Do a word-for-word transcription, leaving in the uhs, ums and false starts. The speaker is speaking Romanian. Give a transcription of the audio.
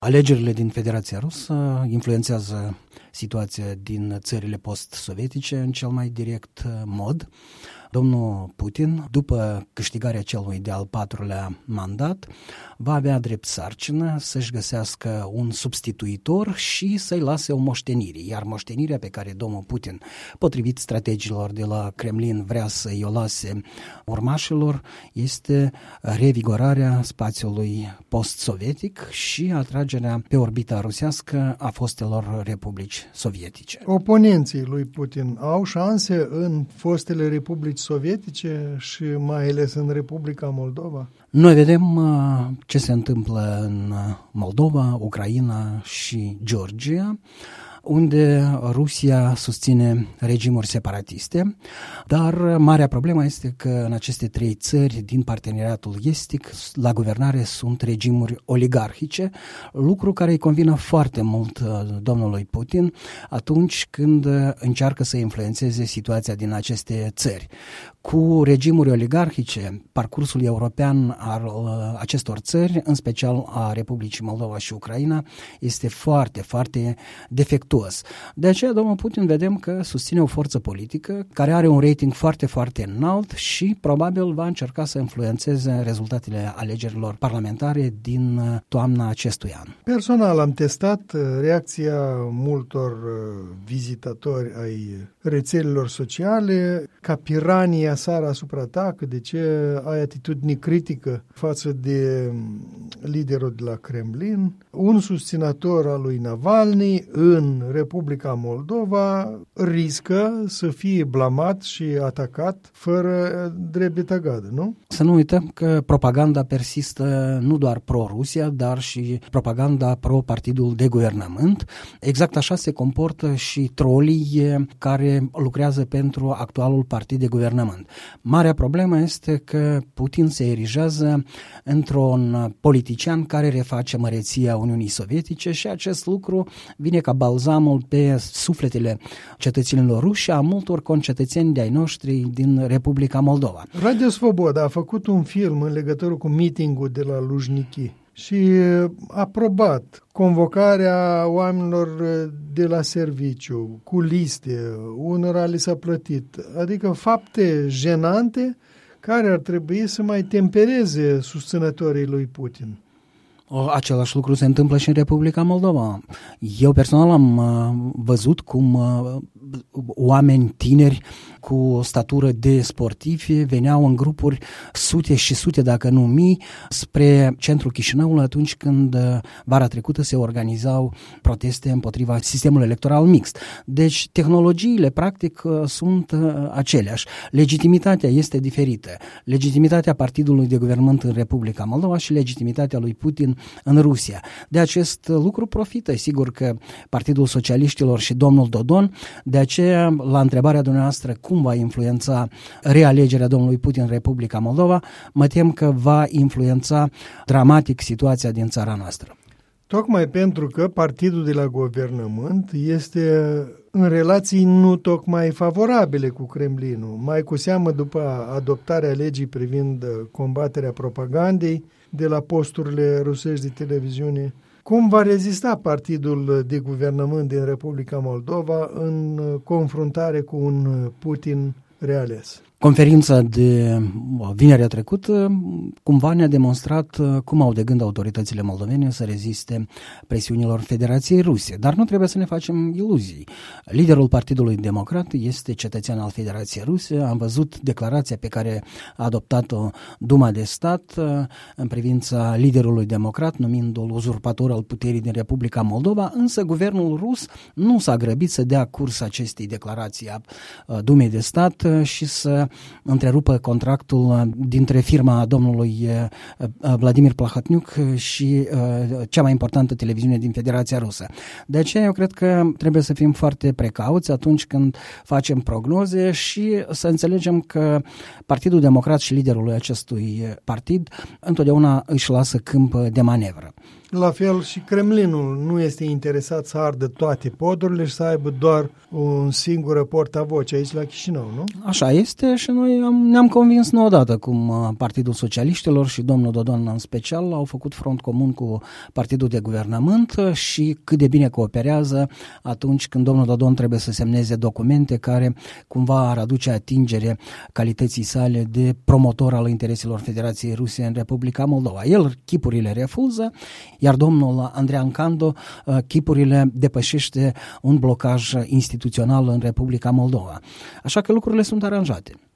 Alegerile din Federația Rusă influențează situația din țările post-sovietice în cel mai direct mod. Domnul Putin, după câștigarea celui de-al patrulea mandat, va avea drept sarcină să-și găsească un substituitor și să-i lase o moștenire. Iar moștenirea pe care domnul Putin, potrivit strategiilor de la Kremlin, vrea să-i o lase urmașilor, este revigorarea spațiului post-sovietic și atragerea pe orbita rusească a fostelor republici sovietice. Oponenții lui Putin au șanse în fostele republici sovietice și mai ales în Republica Moldova? Noi vedem uh, ce se întâmplă în Moldova, Ucraina și Georgia, unde Rusia susține regimuri separatiste, dar marea problemă este că în aceste trei țări din parteneriatul estic la guvernare sunt regimuri oligarhice, lucru care îi convine foarte mult domnului Putin atunci când încearcă să influențeze situația din aceste țări. Cu regimuri oligarhice, parcursul european al acestor țări, în special a Republicii Moldova și Ucraina, este foarte, foarte defectuos. De aceea, domnul Putin, vedem că susține o forță politică care are un rating foarte, foarte înalt și probabil va încerca să influențeze rezultatele alegerilor parlamentare din toamna acestui an. Personal am testat reacția multor vizitatori ai rețelelor sociale, ca pirania sară asupra ta, că de ce ai atitudine critică față de liderul de la Kremlin. Un susținător al lui Navalny în Republica Moldova riscă să fie blamat și atacat fără drept de tăgadă, nu? Să nu uităm că propaganda persistă nu doar pro-Rusia, dar și propaganda pro-partidul de guvernământ. Exact așa se comportă și trolii care lucrează pentru actualul partid de guvernământ. Marea problemă este că Putin se erigează într-un politician care reface măreția Uniunii Sovietice și acest lucru vine ca balzamul pe sufletele cetățenilor ruși și a multor concetățeni de-ai noștri din Republica Moldova. Radio Svoboda a făcut un film în legătură cu meeting-ul de la Lujniki și a aprobat convocarea oamenilor de la serviciu, cu liste, unora li s-a plătit, adică fapte jenante care ar trebui să mai tempereze susținătorii lui Putin. Același lucru se întâmplă și în Republica Moldova. Eu personal am uh, văzut cum uh, oameni tineri cu statură de sportivi veneau în grupuri sute și sute, dacă nu mii, spre centrul Chișinăului atunci când uh, vara trecută se organizau proteste împotriva sistemului electoral mixt. Deci tehnologiile practic uh, sunt uh, aceleași. Legitimitatea este diferită. Legitimitatea partidului de guvernământ în Republica Moldova și legitimitatea lui Putin în Rusia. De acest lucru profită, sigur că Partidul Socialiștilor și domnul Dodon. De aceea, la întrebarea dumneavoastră cum va influența realegerea domnului Putin în Republica Moldova, mă tem că va influența dramatic situația din țara noastră. Tocmai pentru că partidul de la guvernământ este în relații nu tocmai favorabile cu Kremlinul, mai cu seamă după adoptarea legii privind combaterea propagandei de la posturile rusești de televiziune. Cum va rezista partidul de guvernământ din Republica Moldova în confruntare cu un Putin reales? Conferința de vinerea trecută cumva ne-a demonstrat cum au de gând autoritățile moldovene să reziste presiunilor Federației Ruse. Dar nu trebuie să ne facem iluzii. Liderul Partidului Democrat este cetățean al Federației Ruse. Am văzut declarația pe care a adoptat-o Duma de Stat în privința liderului democrat, numindu-l uzurpator al puterii din Republica Moldova, însă guvernul rus nu s-a grăbit să dea curs acestei declarații a Dumei de Stat și să întrerupă contractul dintre firma domnului Vladimir Plahotniuc și cea mai importantă televiziune din Federația Rusă. De aceea eu cred că trebuie să fim foarte precauți atunci când facem prognoze și să înțelegem că Partidul Democrat și liderul acestui partid întotdeauna își lasă câmp de manevră. La fel și Kremlinul nu este interesat să ardă toate podurile și să aibă doar un singur portavoce aici la Chișinău, nu? Așa este și noi am, ne-am convins nu odată cum Partidul Socialiștilor și domnul Dodon în special au făcut front comun cu Partidul de Guvernământ și cât de bine cooperează atunci când domnul Dodon trebuie să semneze documente care cumva ar aduce atingere calității sale de promotor al intereselor Federației Ruse în Republica Moldova. El chipurile refuză, iar domnul Andrean Candu chipurile depășește un blocaj instituțional în Republica Moldova. Așa că lucrurile sunt aranjate.